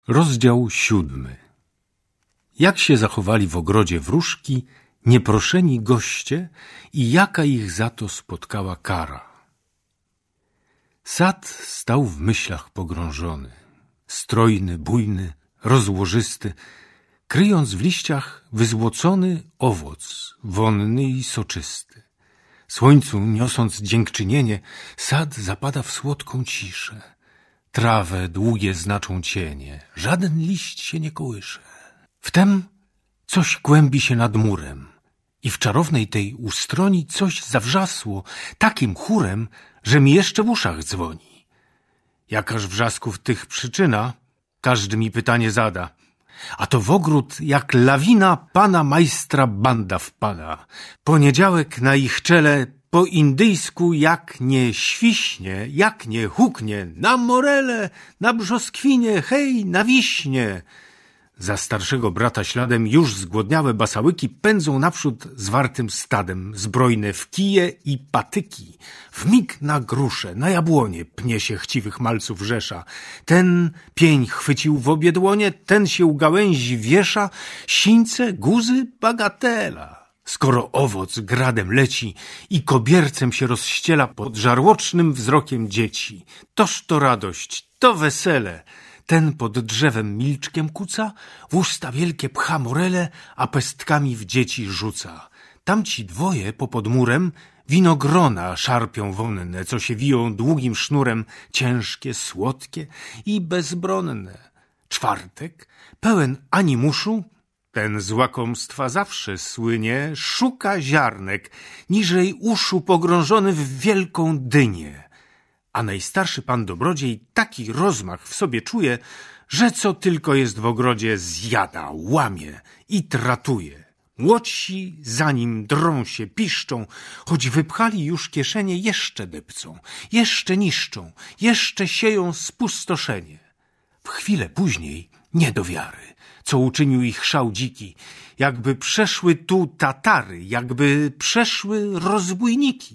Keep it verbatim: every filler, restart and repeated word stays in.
Rozdział siódmy. Jak się zachowali w ogrodzie wróżki, nieproszeni goście i jaka ich za to spotkała kara. Sad stał w myślach pogrążony, strojny, bujny, rozłożysty, kryjąc w liściach wyzłocony owoc, wonny i soczysty. Słońcu niosąc dziękczynienie, sad zapada w słodką ciszę. Trawę długie znaczą cienie, żaden liść się nie kołysze. Wtem coś kłębi się nad murem i w czarownej tej ustroni coś zawrzasło takim chórem, że mi jeszcze w uszach dzwoni. Jakaż wrzasków tych przyczyna, każdy mi pytanie zada. A to w ogród jak lawina pana majstra banda wpada. Poniedziałek na ich czele po indyjsku jak nie świśnie, jak nie huknie, na morele, na brzoskwinie, hej, na wiśnie. Za starszego brata śladem już zgłodniałe basałyki pędzą naprzód zwartym stadem, zbrojne w kije i patyki. Wmig na grusze, na jabłonie pnie się chciwych malców rzesza. Ten pień chwycił w obie dłonie, ten się u gałęzi wiesza, sińce, guzy, bagatela. Skoro owoc gradem leci i kobiercem się rozściela pod żarłocznym wzrokiem dzieci. Toż to radość, to wesele. Ten pod drzewem milczkiem kuca, w usta wielkie pcha morele, a pestkami w dzieci rzuca. Tamci dwoje popod murem winogrona szarpią wonne, co się wiją długim sznurem, ciężkie, słodkie i bezbronne. Czwartek, pełen animuszu, ten z łakomstwa zawsze słynie, szuka ziarnek, niżej uszu pogrążony w wielką dynię. A najstarszy pan dobrodziej taki rozmach w sobie czuje, że co tylko jest w ogrodzie zjada, łamie i tratuje. Młodsi za nim drą się, piszczą, choć wypchali już kieszenie, jeszcze depcą, jeszcze niszczą, jeszcze sieją spustoszenie. W chwilę później nie do wiary, co uczynił ich szał dziki, jakby przeszły tu Tatary, jakby przeszły rozbójniki.